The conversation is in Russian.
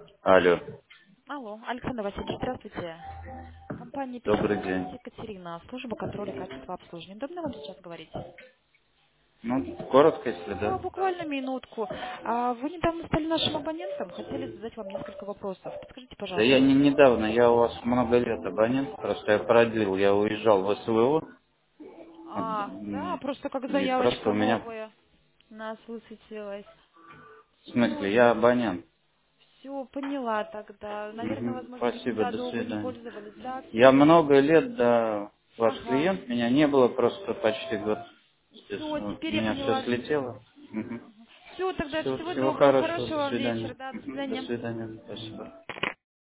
Алло, Алло, Александр Васильевич, здравствуйте. Компания добрый «Пищевой сервис» день. Екатерина, служба контроля качества обслуживания. Удобно вам сейчас говорить? Ну, коротко, если Да, да. буквально минутку. Вы недавно стали нашим абонентом, хотели задать вам несколько вопросов. Подскажите, Да я пожалуйста. не недавно, я у вас много лет абонент, просто я продлил, я уезжал в СВО, Да, просто как и просто заявочка у меня, новая у нас высветилась. в Все, смысле, я абонент. все, поняла тогда. Наверное, Мгм. возможно, Спасибо, да, до долго не свидания. пользовались. Да, все Я поняла. много лет, да, ваш Ага. клиент, меня не было просто почти год. Здесь, Все, вот, у теперь я меня все поняла. слетело. Все, тогда Все, всего всего доброго, хорошего, хорошего до вам свидания. вечера, да, до Мгм. До свидания. свидания, спасибо.